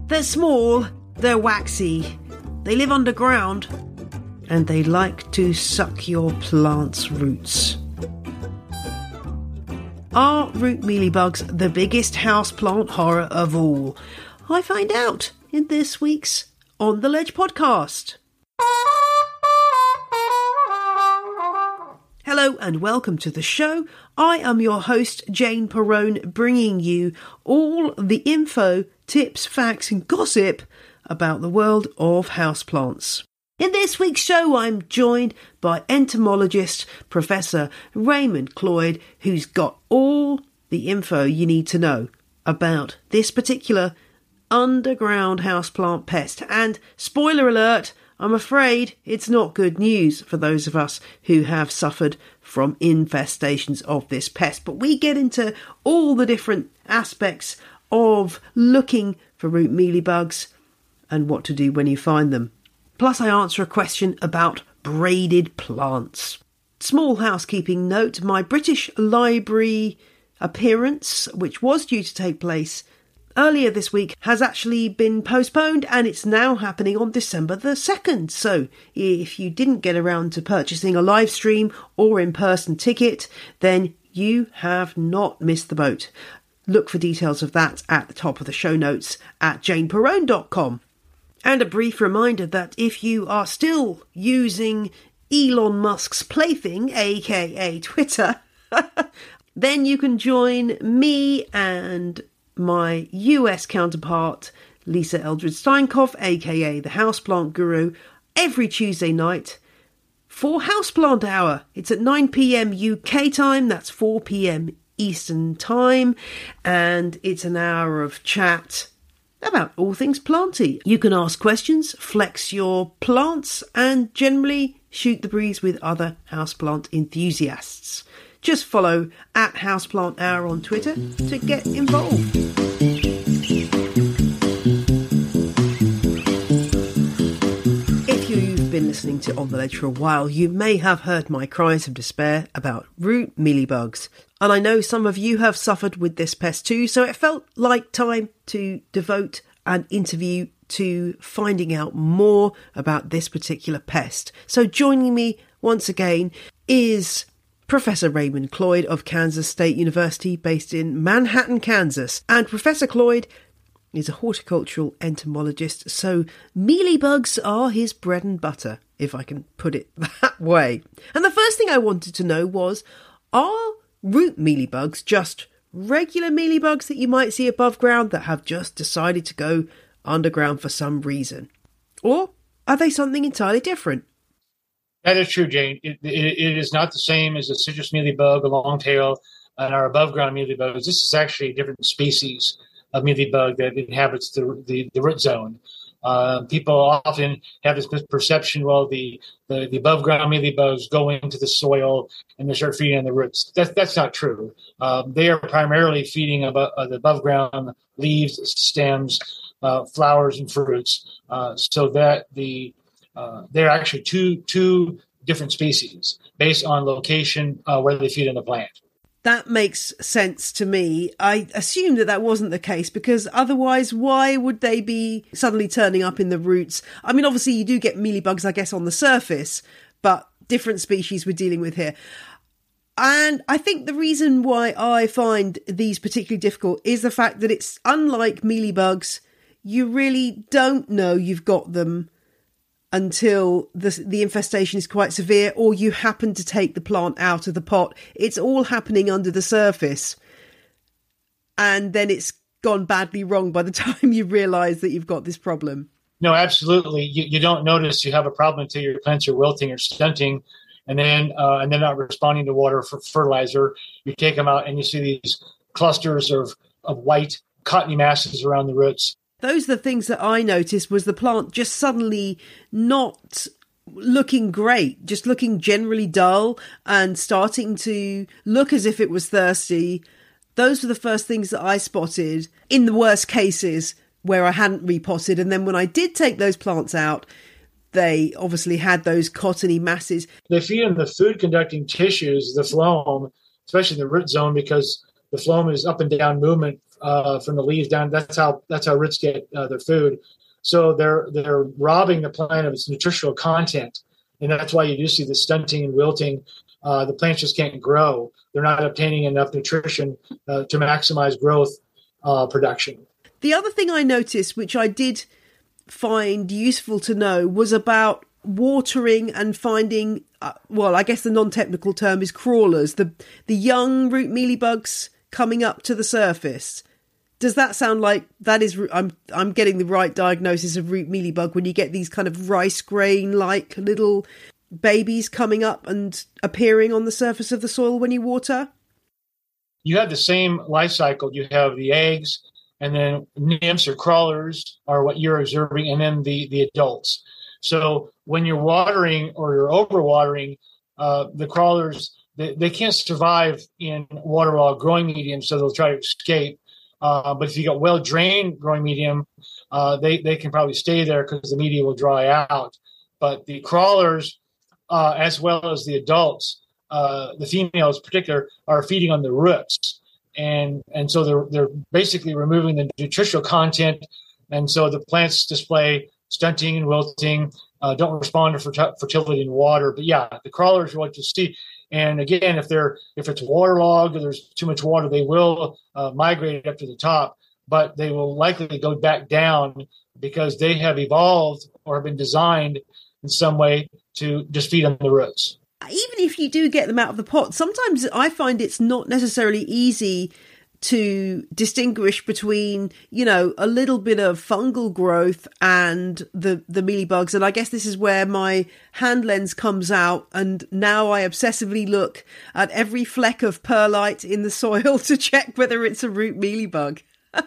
They're small, they're waxy, they live underground, and they like to suck your plant's roots. Are root mealybugs the biggest houseplant horror of all? I find out in this week's On the Ledge podcast. Hello and welcome to the show. I am your host, Jane Perrone, bringing you all the info, tips, facts and gossip about the world of houseplants. In this week's show, I'm joined by entomologist Professor Raymond Cloyd, who's got all the info you need to know about this particular underground houseplant pest. And spoiler alert, I'm afraid it's not good news for those of us who have suffered from infestations of this pest. But we get into all the different aspects of looking for root mealybugs and what to do when you find them. Plus I answer a question about braided plants. Small housekeeping note, my British Library appearance, which was due to take place earlier this week, has actually been postponed and it's now happening on December the 2nd. So if you didn't get around to purchasing a live stream or in-person ticket, then you have not missed the boat. Look for details of that at the top of the show notes at janeperrone.com. And a brief reminder that if you are still using Elon Musk's plaything, aka Twitter, then you can join me and my US counterpart, Lisa Eldred Steinkoff, aka the Houseplant Guru, every Tuesday night for Houseplant Hour. It's at 9 p.m. UK time, that's 4 p.m. Eastern time, and it's an hour of chat about all things planty. You can ask questions, flex your plants, and generally shoot the breeze with other houseplant enthusiasts. Just follow at Houseplant Hour on Twitter to get involved. If you've been listening to On the Ledge for a while, you may have heard my cries of despair about root mealybugs. And I know some of you have suffered with this pest too, so it felt like time to devote an interview to finding out more about this particular pest. So joining me once again is Professor Raymond Cloyd of Kansas State University, based in Manhattan, Kansas. And Professor Cloyd is a horticultural entomologist, so mealybugs are his bread and butter, if I can put it that way. And the first thing I wanted to know was, are root mealybugs just regular mealybugs that you might see above ground that have just decided to go underground for some reason? Or are they something entirely different? That is true, Jane. It is not the same as a citrus mealybug, a longtail, and our above-ground mealybugs. This is actually a different species of mealybug that inhabits the root zone. People often have this misperception, well, the above-ground mealybugs go into the soil and they start feeding on the roots. That's not true. They are primarily feeding the above-ground leaves, stems, flowers, and fruits, so that they're actually two different species based on location where they feed on the plant. That makes sense to me. I assumed that wasn't the case, because otherwise why would they be suddenly turning up in the roots? I mean, obviously you do get mealybugs, I guess, on the surface, but different species we're dealing with here. And I think the reason why I find these particularly difficult is the fact that it's unlike mealybugs. You really don't know you've got them until the infestation is quite severe, or you happen to take the plant out of the pot. It's all happening under the surface, and then it's gone badly wrong by the time you realise that you've got this problem. No, absolutely. You don't notice you have a problem until your plants are wilting or stunting, and then they're not responding to water for fertilizer. You take them out and you see these clusters of white cottony masses around the roots. Those are the things that I noticed, was the plant just suddenly not looking great, just looking generally dull and starting to look as if it was thirsty. Those were the first things that I spotted in the worst cases where I hadn't repotted. And then when I did take those plants out, they obviously had those cottony masses. They feed on the food-conducting tissues, the phloem, especially in the root zone, because the phloem is up and down movement from the leaves down. That's how roots get their food. So they're robbing the plant of its nutritional content, and that's why you do see the stunting and wilting. The plants just can't grow. They're not obtaining enough nutrition to maximize growth production. The other thing I noticed, which I did find useful to know, was about watering and finding, well, I guess the non-technical term is crawlers, the young root mealybugs coming up to the surface. Does that sound like that is, I'm getting the right diagnosis of root mealybug when you get these kind of rice grain-like little babies coming up and appearing on the surface of the soil when you water? You have the same life cycle. You have the eggs, and then nymphs or crawlers are what you're observing, and then the adults. So when you're watering or you're overwatering, the crawlers, they can't survive in waterlogged growing medium, so they'll try to escape. But if you got well-drained growing medium, they can probably stay there because the media will dry out. But the crawlers, as well as the adults, the females in particular, are feeding on the roots. And so they're basically removing the nutritional content. And so the plants display stunting and wilting, don't respond to fertility in water. But yeah, the crawlers are what you see. And again, if it's waterlogged or there's too much water, they will migrate up to the top, but they will likely go back down because they have evolved or have been designed in some way to just feed on the roots. Even if you do get them out of the pot, sometimes I find it's not necessarily easy to distinguish between, a little bit of fungal growth and the mealybugs. And I guess this is where my hand lens comes out. And now I obsessively look at every fleck of perlite in the soil to check whether it's a root mealybug.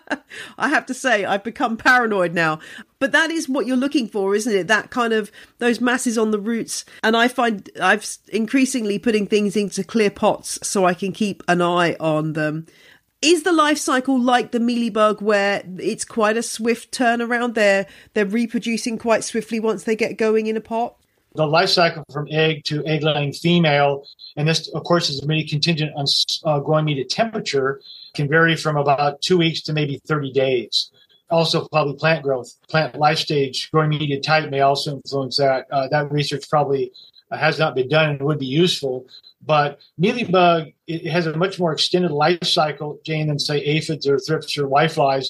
I have to say, I've become paranoid now. But that is what you're looking for, isn't it? That kind of, those masses on the roots. And I find I've increasingly putting things into clear pots so I can keep an eye on them. Is the life cycle like the mealybug where it's quite a swift turnaround? They're reproducing quite swiftly once they get going in a pot? The life cycle from egg to egg-laying female, and this, of course, is really contingent on growing media temperature, can vary from about 2 weeks to maybe 30 days. Also, probably plant growth, plant life stage, growing media type may also influence that. That research probably has not been done and would be useful. But mealybug, it has a much more extended life cycle, Jane, than say aphids or thrips or whiteflies.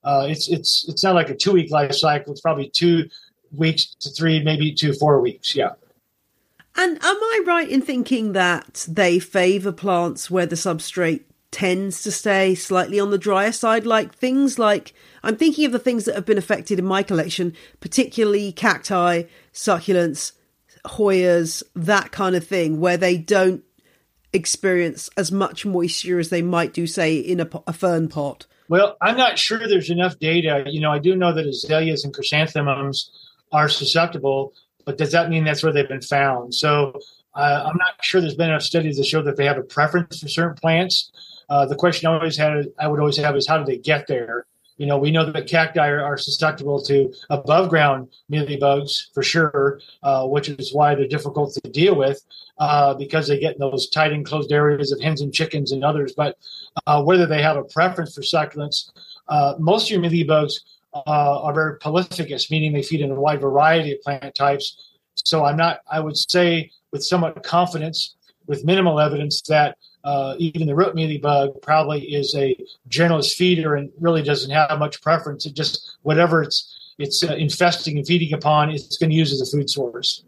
It's not like a 2 week life cycle. It's probably 2 weeks to 3, maybe to 4 weeks. Yeah. And am I right in thinking that they favour plants where the substrate tends to stay slightly on the drier side, like things like, I'm thinking of the things that have been affected in my collection, particularly cacti, succulents, Hoyas, that kind of thing, where they don't experience as much moisture as they might do, say, in a fern pot? Well, I'm not sure there's enough data. I do know that azaleas and chrysanthemums are susceptible, but does that mean that's where they've been found? So I'm not sure there's been enough studies to show that they have a preference for certain plants. The question I would always have is how do they get there? We know that cacti are susceptible to above ground mealybugs for sure, which is why they're difficult to deal with because they get in those tight enclosed areas of hens and chickens and others. But whether they have a preference for succulents, most of your mealybugs are very prolificous, meaning they feed in a wide variety of plant types. So I would say with somewhat confidence, with minimal evidence, that even the root mealybug probably is a generalist feeder and really doesn't have much preference. It just, whatever it's infesting and feeding upon, it's going to use as a food source.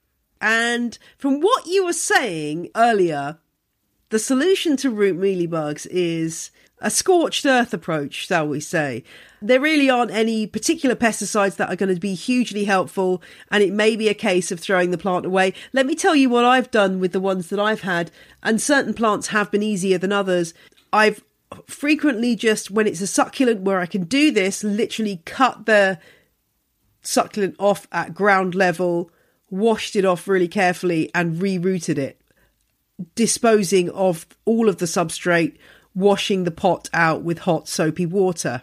And from what you were saying earlier, the solution to root mealybugs is a scorched earth approach, shall we say. There really aren't any particular pesticides that are going to be hugely helpful, and it may be a case of throwing the plant away. Let me tell you what I've done with the ones that I've had, and certain plants have been easier than others. I've frequently just, when it's a succulent where I can do this, literally cut the succulent off at ground level, washed it off really carefully and rerooted it, disposing of all of the substrate, washing the pot out with hot soapy water.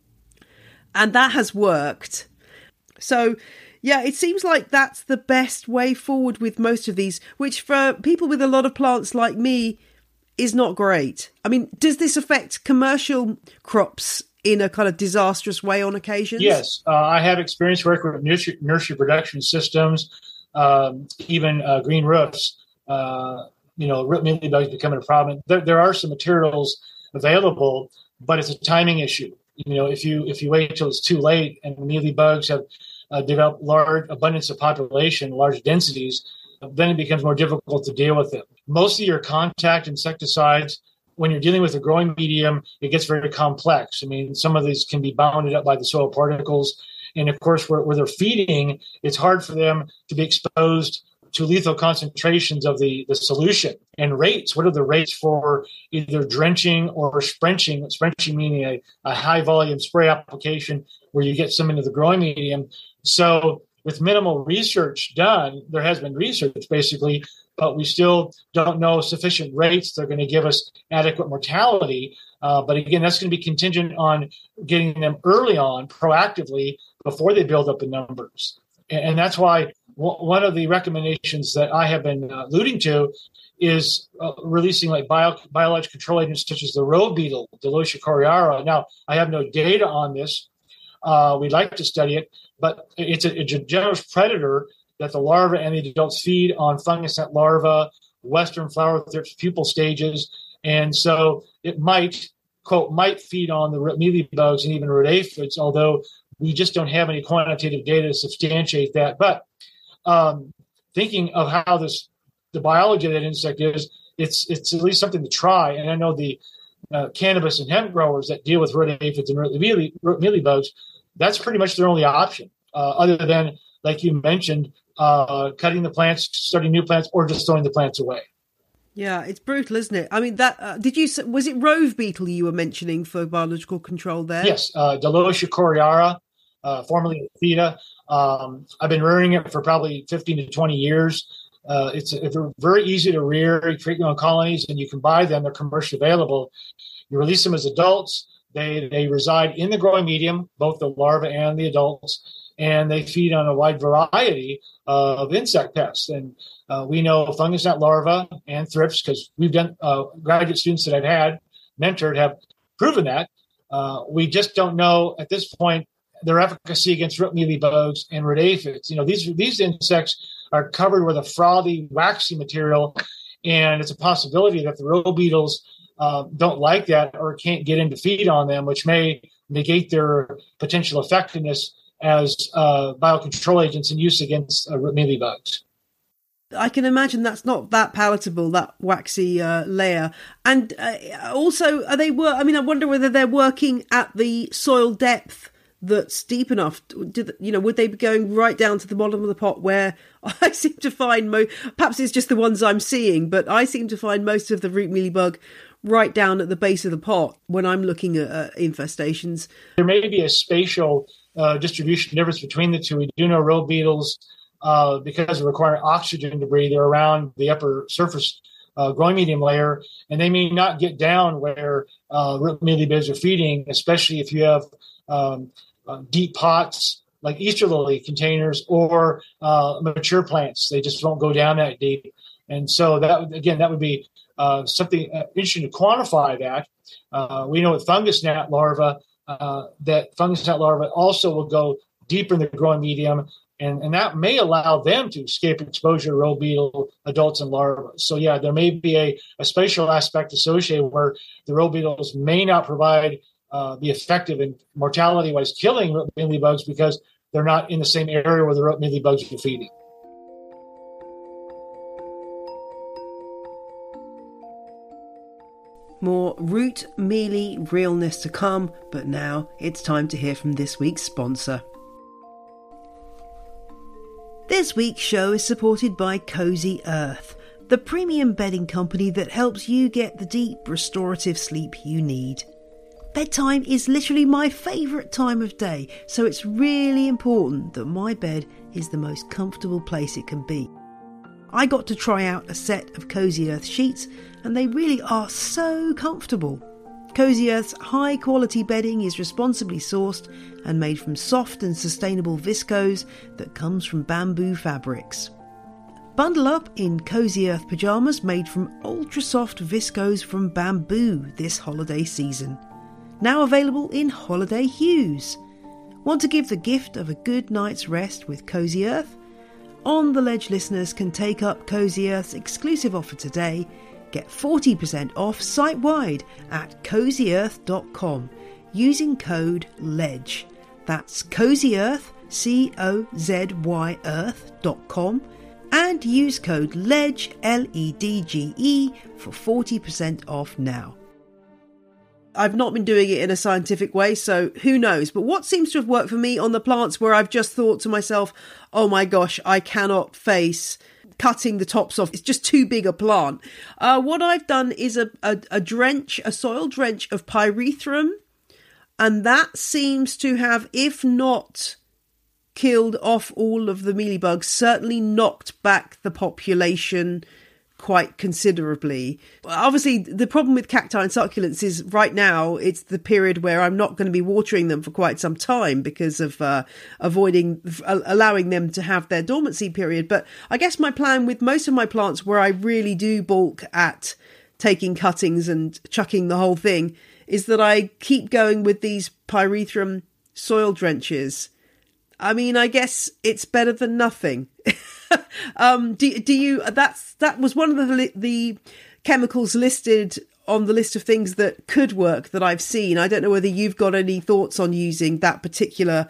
And that has worked. So, yeah, it seems like that's the best way forward with most of these, which for people with a lot of plants like me, is not great. I mean, does this affect commercial crops in a kind of disastrous way on occasions? Yes, I have experience working with nursery production systems, even green roofs. Root mealybugs becoming a problem. There are some materials available, but it's a timing issue. If you wait till it's too late and mealybugs have developed large abundance of population, large densities, then it becomes more difficult to deal with them. Most of your contact insecticides, when you're dealing with a growing medium, it gets very complex. I mean, some of these can be bounded up by the soil particles. And of course, where they're feeding, it's hard for them to be exposed to lethal concentrations of the solution. And rates, what are the rates for either drenching or sprenching? Sprenching meaning a high volume spray application where you get some into the growing medium. So with minimal research done, there has been research basically, but we still don't know sufficient rates that are going to give us adequate mortality. But again, that's going to be contingent on getting them early on, proactively, before they build up the numbers. And that's why one of the recommendations that I have been alluding to is releasing like biological control agents such as the road beetle, Delocia coriaria. Now, I have no data on this. We'd like to study it, but it's a generous predator that the larvae and the adults feed on fungus gnat larvae, western flower thrips pupal stages. And so it might, quote, might feed on the mealybugs and even root aphids, although we just don't have any quantitative data to substantiate that. But thinking of how the biology of that insect is, it's at least something to try. And I know the cannabis and hemp growers that deal with root aphids and root mealybugs, that's pretty much their only option, other than, like you mentioned, cutting the plants, starting new plants, or just throwing the plants away. Yeah, it's brutal, isn't it? I mean, that was it rove beetle you were mentioning for biological control there? Yes, Delocia coriaria, formerly Theta. I've been rearing it for probably 15 to 20 years. It's very easy to rear. You create your own colonies, and you can buy them. They're commercially available. You release them as adults. They reside in the growing medium, both the larvae and the adults, and they feed on a wide variety of insect pests. And we know fungus gnat larvae and thrips, because we've done graduate students that I've had mentored have proven that. We just don't know at this point their efficacy against root mealybugs and root aphids. These insects are covered with a frothy, waxy material, and it's a possibility that the row beetles don't like that or can't get in to feed on them, which may negate their potential effectiveness as biocontrol agents in use against root mealybugs. I can imagine that's not that palatable, that waxy layer. And also, are they I wonder whether they're working at the soil depth that's deep enough. Would they be going right down to the bottom of the pot, where I seem to find perhaps it's just the ones I'm seeing, but I seem to find most of the root mealybug right down at the base of the pot when I'm looking at infestations. There may be a spatial distribution difference between the two. We do know row beetles, because they require oxygen to breathe, they're around the upper surface growing medium layer, and they may not get down where root mealybugs are feeding, especially if you have deep pots like Easter lily containers or mature plants. They just won't go down that deep. And so that would be something interesting to quantify that. We know with fungus gnat larvae, that fungus gnat larvae also will go deeper in the growing medium, and that may allow them to escape exposure to row beetle adults and larvae. So yeah, there may be a spatial aspect associated where the row beetles may not provide be effective in mortality-wise killing root mealybugs because they're not in the same area where the root mealybugs are feeding. More root mealy realness to come, but now it's time to hear from this week's sponsor. This week's show is supported by Cozy Earth, the premium bedding company that helps you get the deep, restorative sleep you need. Bedtime is literally my favourite time of day, so it's really important that my bed is the most comfortable place it can be. I got to try out a set of Cozy Earth sheets, and they really are so comfortable. Cozy Earth's high-quality bedding is responsibly sourced and made from soft and sustainable viscose that comes from bamboo fabrics. Bundle up in Cozy Earth pyjamas made from ultra-soft viscose from bamboo this holiday season. Now available in holiday hues. Want to give the gift of a good night's rest with Cozy Earth? On the Ledge listeners can take up Cozy Earth's exclusive offer today. Get 40% off site-wide at cozyearth.com using code LEDGE. That's Cozy Earth, COZY Earth.com, and use code LEDGE, LEDGE, for 40% off now. I've not been doing it in a scientific way, so who knows? But what seems to have worked for me on the plants where I've just thought to myself, oh my gosh, I cannot face cutting the tops off. It's just too big a plant. What I've done is a soil drench of pyrethrum, and that seems to have, if not killed off all of the mealybugs, certainly knocked back the population quite considerably. Obviously, the problem with cacti and succulents is right now it's the period where I'm not going to be watering them for quite some time because of allowing them to have their dormancy period. But I guess my plan with most of my plants where I really do balk at taking cuttings and chucking the whole thing is that I keep going with these pyrethrum soil drenches. I mean, I guess it's better than nothing. Do you? That was one of the chemicals listed on the list of things that could work that I've seen. I don't know whether you've got any thoughts on using that particular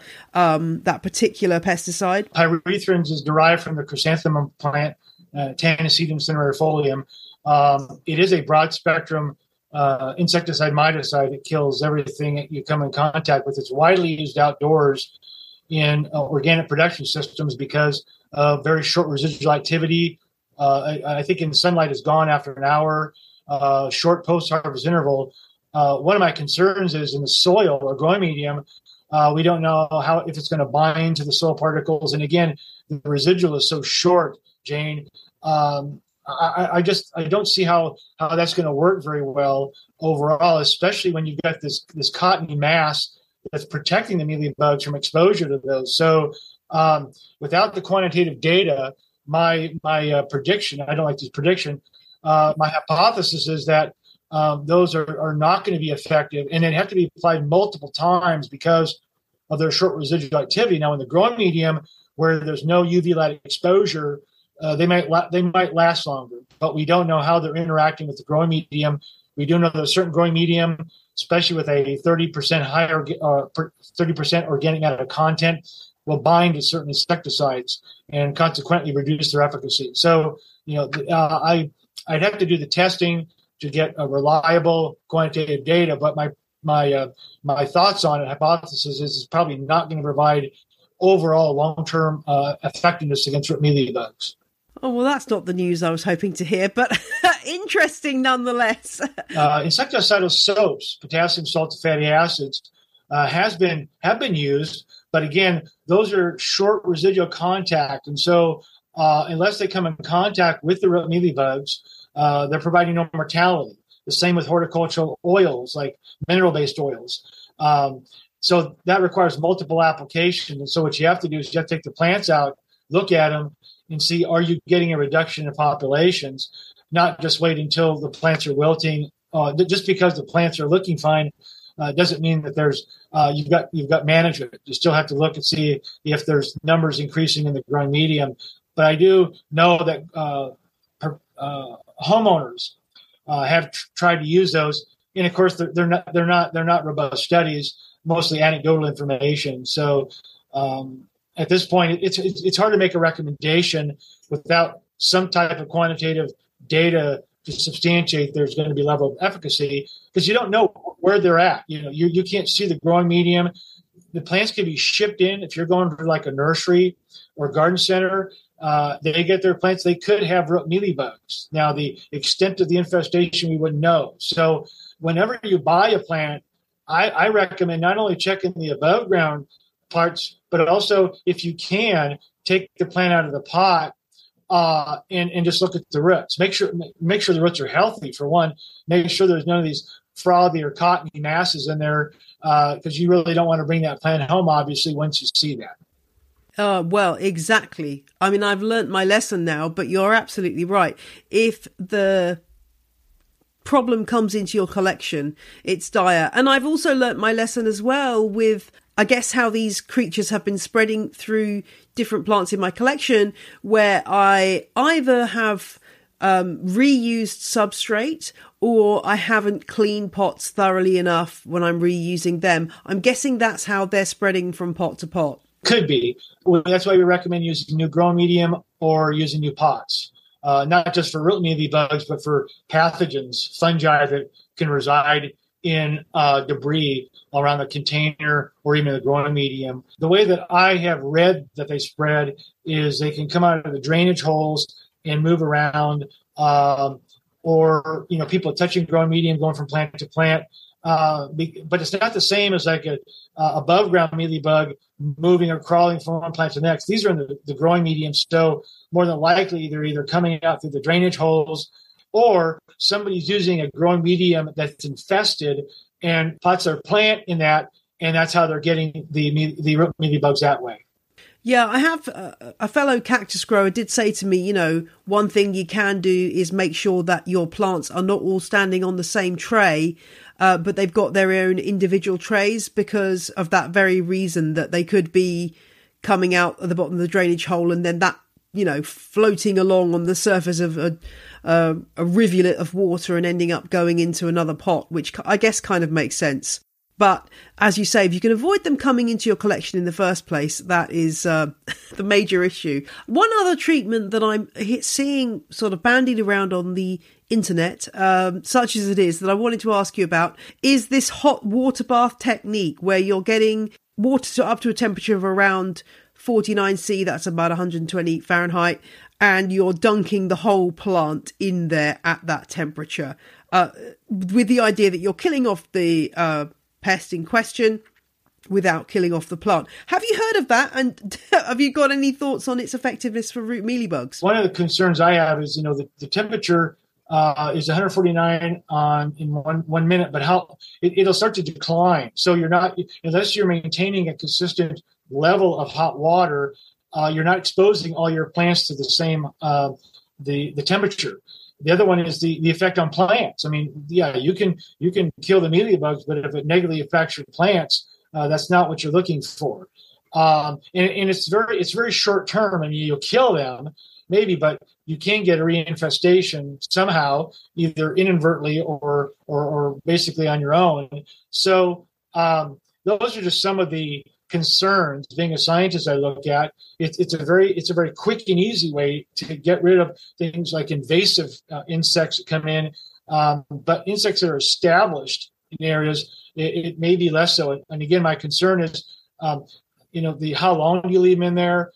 pesticide. Pyrethrum is derived from the chrysanthemum plant, Tanacetum cinereifolium. It is a broad spectrum insecticide miticide. It kills everything that you come in contact with. It's widely used outdoors in organic production systems because of very short residual activity. I think in sunlight is gone after an hour, short post-harvest interval. One of my concerns is in the soil or growing medium, we don't know if it's going to bind to the soil particles. And again, the residual is so short, Jane. I don't see how that's going to work very well overall, especially when you've got this cottony mass that's protecting the mealybugs from exposure to those. So without the quantitative data, my prediction, I don't like this prediction, my hypothesis is that those are not going to be effective, and they have to be applied multiple times because of their short residual activity. Now, in the growing medium, where there's no UV light exposure, they might last longer, but we don't know how they're interacting with the growing medium. We do know that a certain growing medium, especially with a 30% higher, 30% organic matter content, will bind to certain insecticides and consequently reduce their efficacy. So, I'd have to do the testing to get a reliable quantitative data, but my thoughts on it, hypothesis is it's probably not going to provide overall long-term effectiveness against root mealybugs. Oh, well, that's not the news I was hoping to hear, but interesting nonetheless. Insecticidal soaps, potassium salt fatty acids, have been used, but again, those are short residual contact, and so unless they come in contact with the root mealybugs, they're providing no mortality. The same with horticultural oils, like mineral-based oils. So that requires multiple applications, and so what you have to do is you have to take the plants out, look at them, and see, are you getting a reduction in populations, not just wait until the plants are wilting. Just because the plants are looking fine doesn't mean that there's you've got management. You still have to look and see if there's numbers increasing in the growing medium. But I do know that homeowners have tried to use those, and of course they're not robust studies, mostly anecdotal information. So at this point, it's hard to make a recommendation without some type of quantitative data to substantiate there's going to be level of efficacy, because you don't know where they're at. You can't see the growing medium. The plants can be shipped in. If you're going to like a nursery or garden center, they get their plants. They could have root mealybugs. Now, the extent of the infestation, we wouldn't know. So whenever you buy a plant, I recommend not only checking the above ground parts, but also, if you can, take the plant out of the pot and just look at the roots. Make sure the roots are healthy, for one. Make sure there's none of these frothy or cottony masses in there, because you really don't want to bring that plant home, obviously, once you see that. Well, exactly. I mean, I've learnt my lesson now, but you're absolutely right. If the problem comes into your collection, it's dire. And I've also learnt my lesson as well with, I guess, how these creatures have been spreading through different plants in my collection, where I either have reused substrate or I haven't cleaned pots thoroughly enough when I'm reusing them. I'm guessing that's how they're spreading from pot to pot. Could be. Well, that's why we recommend using new growing medium or using new pots. Not just for root mealybugs, but for pathogens, fungi that can reside in debris around the container or even the growing medium. The way that I have read that they spread is they can come out of the drainage holes and move around, or people touching growing medium, going from plant to plant. But it's not the same as like a above ground mealybug moving or crawling from one plant to the next. These are in the growing medium, so more than likely they're either coming out through the drainage holes or somebody's using a growing medium that's infested and pots their plant in that, and that's how they're getting the mealybugs that way. Yeah, I have a fellow cactus grower did say to me, one thing you can do is make sure that your plants are not all standing on the same tray, but they've got their own individual trays because of that very reason, that they could be coming out at the bottom of the drainage hole and then that, floating along on the surface of a rivulet of water and ending up going into another pot, which I guess kind of makes sense. But as you say, if you can avoid them coming into your collection in the first place, that is the major issue. One other treatment that I'm seeing sort of bandied around on the internet, such as it is, that I wanted to ask you about, is this hot water bath technique where you're getting water up to a temperature of around 49°C, that's about 120 Fahrenheit, and you're dunking the whole plant in there at that temperature, with the idea that you're killing off the pest in question without killing off the plant. Have you heard of that? And have you got any thoughts on its effectiveness for root mealybugs? One of the concerns I have is, the temperature is 149 in 1 minute, but how it'll start to decline. So you're not, unless you're maintaining a consistent level of hot water, you're not exposing all your plants to the same the temperature. The other one is the effect on plants. I mean, yeah, you can kill the mealybugs, but if it negatively affects your plants, that's not what you're looking for. And it's very short term. I mean, you'll kill them maybe, but you can get a reinfestation somehow, either inadvertently or basically on your own. So those are just some of the concerns. Being a scientist, I look at it's a very quick and easy way to get rid of things like invasive insects that come in, but insects that are established in areas, it may be less so. And again, my concern is how long do you leave them in there,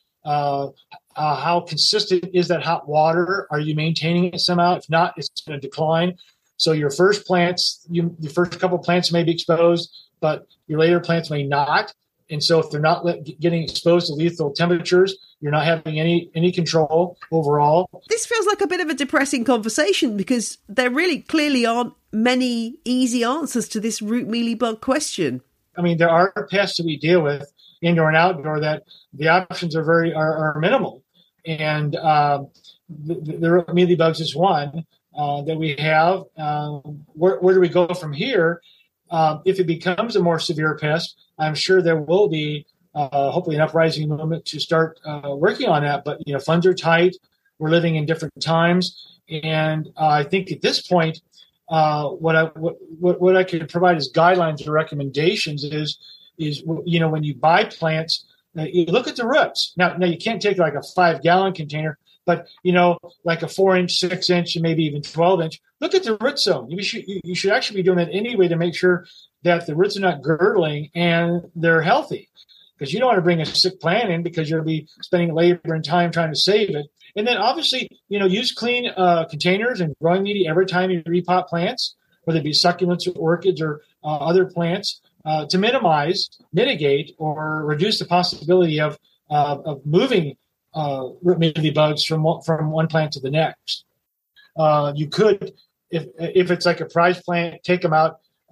how consistent is that hot water, are you maintaining it somehow? If not, it's going to decline. So your first couple plants may be exposed, but your later plants may not. And so if they're not getting exposed to lethal temperatures, you're not having any control overall. This feels like a bit of a depressing conversation because there really clearly aren't many easy answers to this root mealybug question. I mean, there are pests that we deal with, indoor and outdoor, that the options are minimal. And the root mealybugs is one that we have. Where do we go from here? If it becomes a more severe pest, I'm sure there will be hopefully an uprising movement to start working on that. But funds are tight. We're living in different times, and I think at this point, what I can provide as guidelines or recommendations is when you buy plants, you look at the roots. Now you can't take like a 5-gallon container, but like a 4-inch, 6-inch, and maybe even 12-inch. Look at the root zone. You should actually be doing that anyway to make sure that the roots are not girdling and they're healthy, because you don't want to bring a sick plant in because you'll be spending labor and time trying to save it. And then obviously, use clean containers and growing media every time you repot plants, whether it be succulents or orchids or other plants, to mitigate or reduce the possibility of moving root mealybugs from one plant to the next. You could, if it's like a prize plant, take them out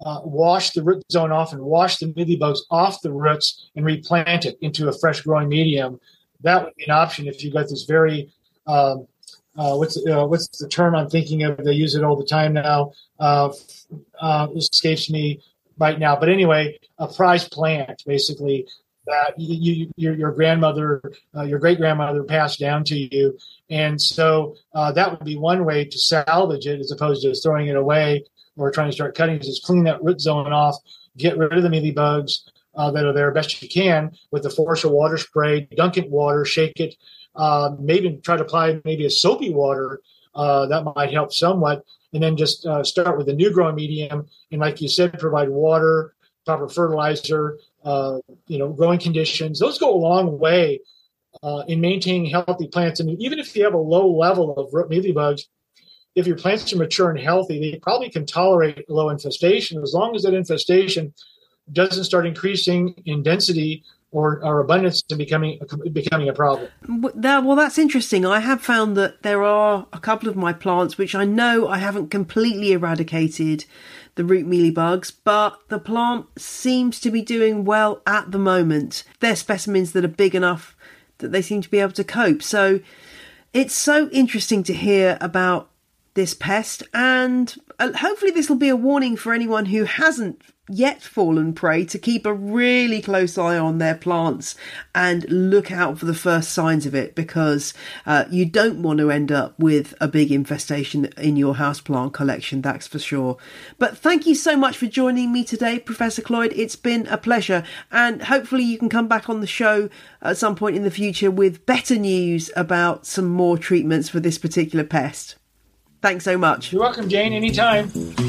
wash the root zone off and wash the mealybugs off the roots and replant it into a fresh growing medium. That would be an option if you've got this very what's the term I'm thinking of? They use it all the time now. It escapes me right now. But anyway, a prize plant, basically, that your grandmother, your great grandmother passed down to you. And so that would be one way to salvage it as opposed to just throwing it away or trying to start cutting it. Just clean that root zone off, get rid of the mealybugs that are there best you can with the force of water spray, dunk it in water, shake it, maybe try to apply maybe a soapy water. That might help somewhat. And then just start with a new growing medium. And like you said, provide water, proper fertilizer, growing conditions. Those go a long way in maintaining healthy plants. And even if you have a low level of mealybugs, if your plants are mature and healthy, they probably can tolerate low infestation as long as that infestation doesn't start increasing in density or abundance and becoming a problem. Well, that's interesting. I have found that there are a couple of my plants which I know I haven't completely eradicated the root mealybugs, but the plant seems to be doing well at the moment. They're specimens that are big enough that they seem to be able to cope. So it's so interesting to hear about this pest, and hopefully this will be a warning for anyone who hasn't yet fallen prey to keep a really close eye on their plants and look out for the first signs of it, because you don't want to end up with a big infestation in your houseplant collection, that's for sure. But thank you so much for joining me today, Professor Cloyd. It's been a pleasure, and hopefully you can come back on the show at some point in the future with better news about some more treatments for this particular pest. Thanks so much. You're welcome, Jane, anytime.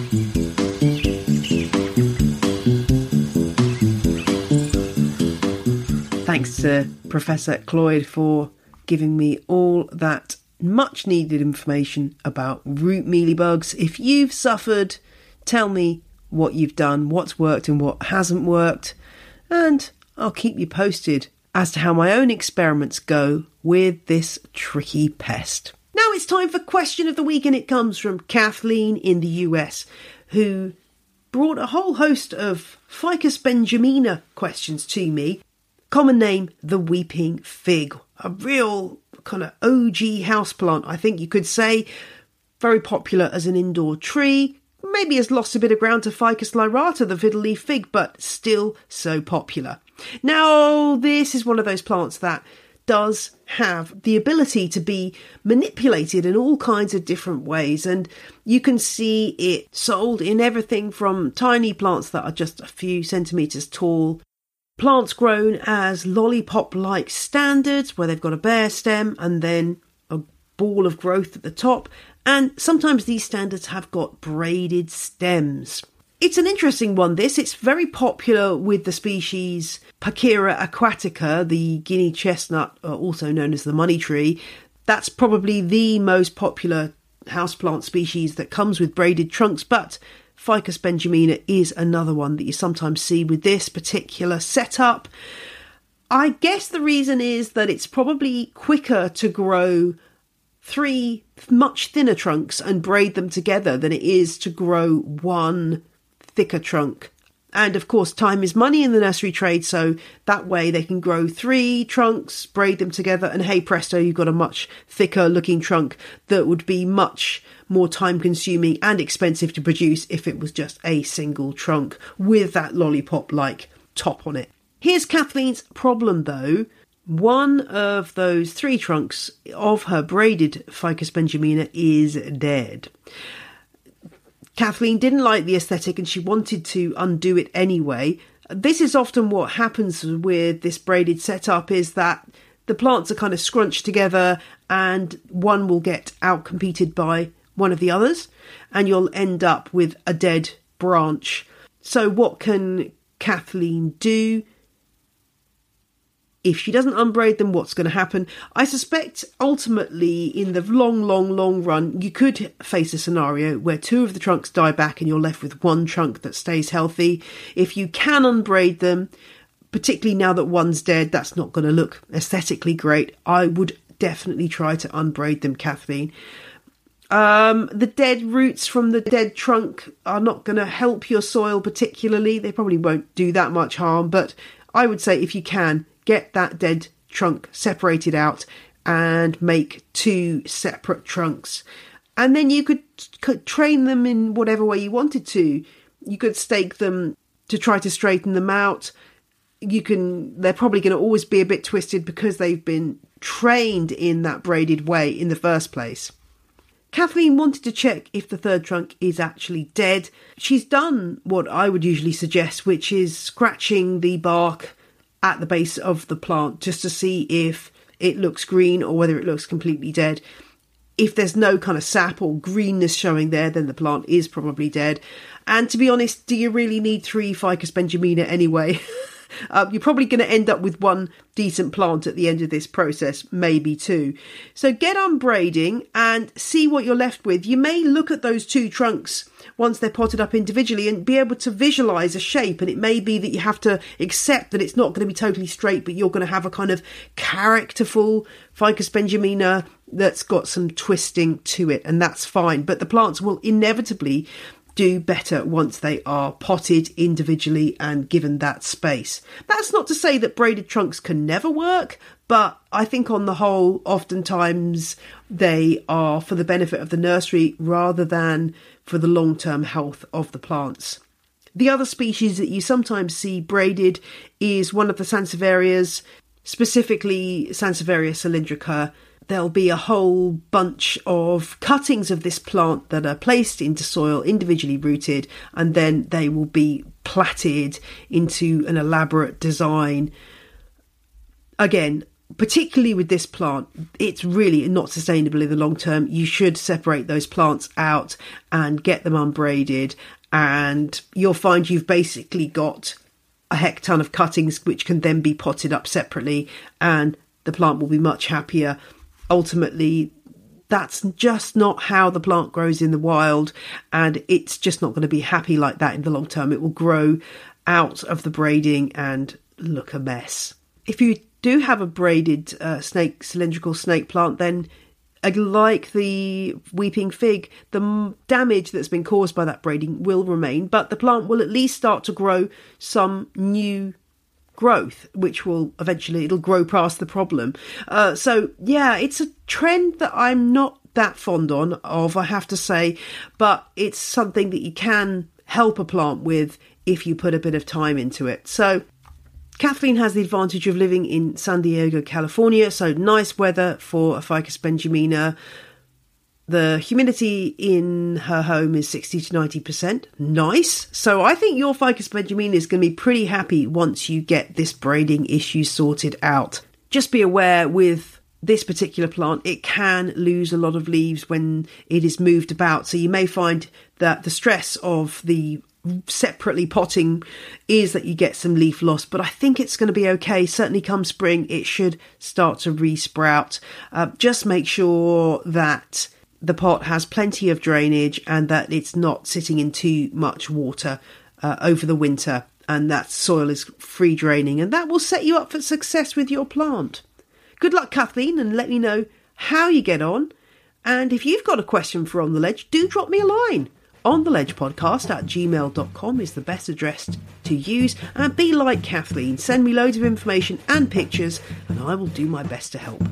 Thanks to Professor Cloyd for giving me all that much needed information about root mealybugs. If you've suffered, tell me what you've done, what's worked and what hasn't worked, and I'll keep you posted as to how my own experiments go with this tricky pest. Now it's time for Question of the Week, and it comes from Kathleen in the US, who brought a whole host of Ficus benjamina questions to me. Common name, the weeping fig. A real kind of OG houseplant, I think you could say. Very popular as an indoor tree. Maybe has lost a bit of ground to Ficus lyrata, the fiddle-leaf fig, but still so popular. Now, this is one of those plants that does have the ability to be manipulated in all kinds of different ways, and you can see it sold in everything from tiny plants that are just a few centimetres tall, plants grown as lollipop-like standards where they've got a bare stem and then a ball of growth at the top, and sometimes these standards have got braided stems. It's an interesting one, this. It's very popular with the species Pachira aquatica, the Guinea chestnut, also known as the money tree. That's probably the most popular houseplant species that comes with braided trunks, but Ficus benjamina is another one that you sometimes see with this particular setup. I guess the reason is that it's probably quicker to grow 3 much thinner trunks and braid them together than it is to grow one thicker trunk. And of course, time is money in the nursery trade, so that way they can grow 3 trunks, braid them together, and hey presto, you've got a much thicker looking trunk that would be much more time consuming and expensive to produce if it was just a single trunk with that lollipop like top on it. Here's Kathleen's problem though. One of those 3 trunks of her braided Ficus benjamina is dead. Kathleen didn't like the aesthetic and she wanted to undo it anyway. This is often what happens with this braided setup, is that the plants are kind of scrunched together and one will get outcompeted by one of the others and you'll end up with a dead branch. So what can Kathleen do? If she doesn't unbraid them, what's going to happen? I suspect ultimately in the long run, you could face a scenario where 2 of the trunks die back and you're left with 1 trunk that stays healthy. If you can unbraid them, particularly now that one's dead, that's not going to look aesthetically great. I would definitely try to unbraid them, Kathleen. The dead roots from the dead trunk are not going to help your soil particularly. They probably won't do that much harm, but I would say if you can, get that dead trunk separated out and make 2 separate trunks. And then you could train them in whatever way you wanted to. You could stake them to try to straighten them out. They're probably going to always be a bit twisted because they've been trained in that braided way in the first place. Kathleen wanted to check if the third trunk is actually dead. She's done what I would usually suggest, which is scratching the bark at the base of the plant just to see if it looks green or whether it looks completely dead. If there's no kind of sap or greenness showing there, then the plant is probably dead. And to be honest, do you really need 3 Ficus benjamina anyway? You're probably going to end up with 1 decent plant at the end of this process, maybe 2. So get on braiding and see what you're left with. You may look at those 2 trunks once they're potted up individually and be able to visualise a shape. And it may be that you have to accept that it's not going to be totally straight, but you're going to have a kind of characterful Ficus benjamina that's got some twisting to it, and that's fine. But the plants will inevitably do better once they are potted individually and given that space. That's not to say that braided trunks can never work, but I think on the whole, oftentimes they are for the benefit of the nursery rather than for the long-term health of the plants. The other species that you sometimes see braided is one of the Sansevieras, specifically Sansevieria cylindrica. There'll be a whole bunch of cuttings of this plant that are placed into soil, individually rooted, and then they will be plaited into an elaborate design. Again, particularly with this plant, it's really not sustainable in the long term. You should separate those plants out and get them unbraided, and you'll find you've basically got a heck ton of cuttings which can then be potted up separately, and the plant will be much happier. Ultimately, that's just not how the plant grows in the wild, and it's just not going to be happy like that in the long term. It will grow out of the braiding and look a mess. If you do have a braided cylindrical snake plant, then like the weeping fig, the damage that's been caused by that braiding will remain, but the plant will at least start to grow some new growth, which will eventually, it'll grow past the problem. So yeah, it's a trend that I'm not that fond of, I have to say, but it's something that you can help a plant with if you put a bit of time into it. So Kathleen has the advantage of living in San Diego, California, so nice weather for a Ficus benjamina. The humidity in her home is 60 to 90%. Nice. So I think your Ficus benjamina is going to be pretty happy once you get this braiding issue sorted out. Just be aware with this particular plant, it can lose a lot of leaves when it is moved about. So you may find that the stress of the separately potting is that you get some leaf loss, but I think it's going to be okay. Certainly come spring, it should start to re-sprout. Just make sure that the pot has plenty of drainage and that it's not sitting in too much water over the winter, and that soil is free draining, and that will set you up for success with your plant. Good luck, Kathleen, and let me know how you get on. And if you've got a question for On The Ledge, do drop me a line. ontheledgepodcast@gmail.com is the best address to use, and be like Kathleen, send me loads of information and pictures and I will do my best to help.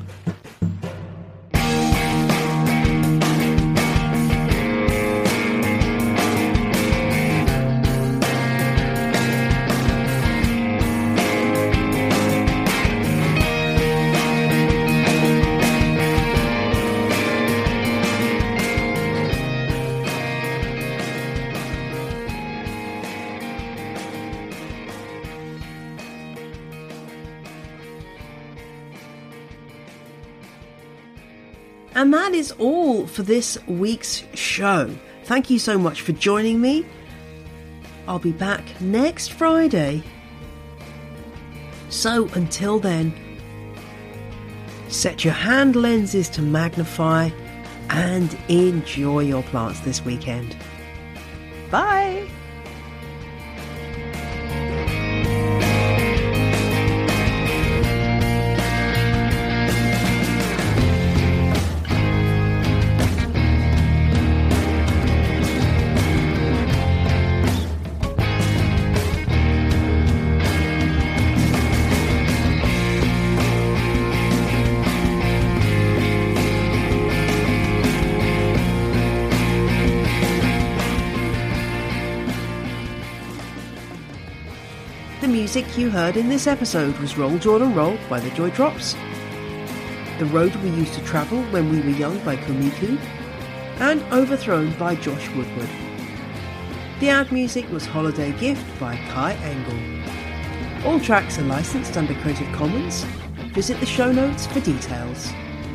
And that is all for this week's show. Thank you so much for joining me. I'll be back next Friday. So until then, set your hand lenses to magnify and enjoy your plants this weekend. Bye! music you heard in this episode was Roll Jordan Roll by the Joy Drops, The Road We Used to Travel When We Were Young by Komiku, and Overthrown by Josh Woodward. The ad music was Holiday Gift by Kai Engel. All tracks are licensed under Creative Commons. Visit the show notes for details.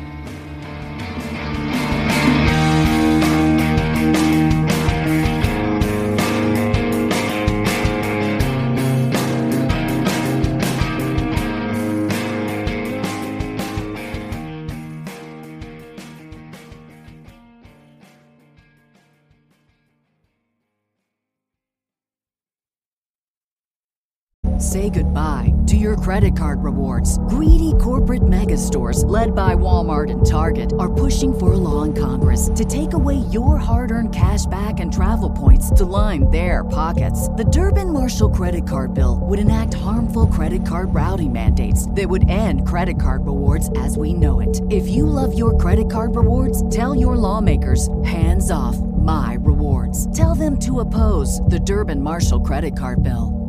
Say goodbye to your credit card rewards. Greedy corporate mega stores, led by Walmart and Target, are pushing for a law in Congress to take away your hard-earned cash back and travel points to line their pockets. The Durbin-Marshall credit card bill would enact harmful credit card routing mandates that would end credit card rewards as we know it. If you love your credit card rewards, tell your lawmakers, hands off my rewards. Tell them to oppose the Durbin-Marshall credit card bill.